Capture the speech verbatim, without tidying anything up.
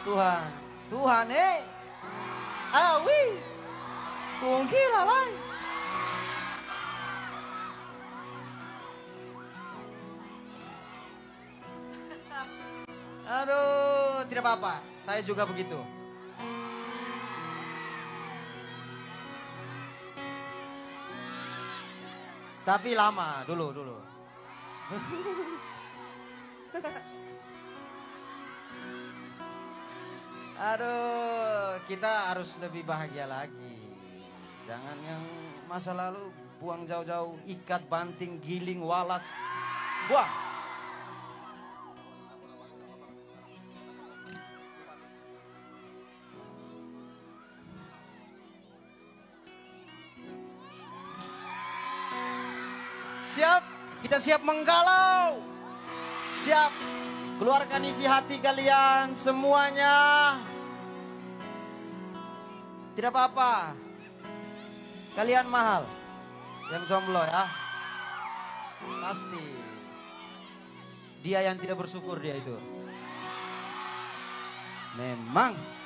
Tuhan, Tuhan eh. Awi. Kungki lalai. Aduh, tidak apa-apa. Saya juga begitu. Tapi lama, dulu, dulu. Aduh, kita harus lebih bahagia lagi. Jangan yang masa lalu buang jauh-jauh, ikat, banting, giling, walas. Buang. Siap, kita siap menggalau. Siap, keluarkan isi hati kalian semuanya. Tidak apa-apa. Kalian mahal. Yang jomblo ya. Pasti. Dia yang tidak bersyukur dia itu. Memang.